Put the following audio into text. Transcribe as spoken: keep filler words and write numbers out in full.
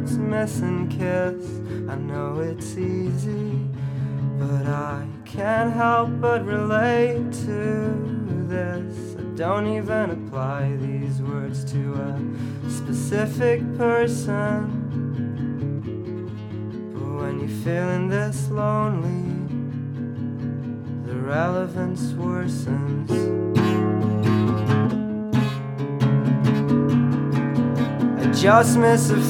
words, miss and kiss. I know it's easy, but I can't help but relate to this. I don't even apply these words to a specific person, but when you're feeling this lonely, the relevance worsens. I just miss a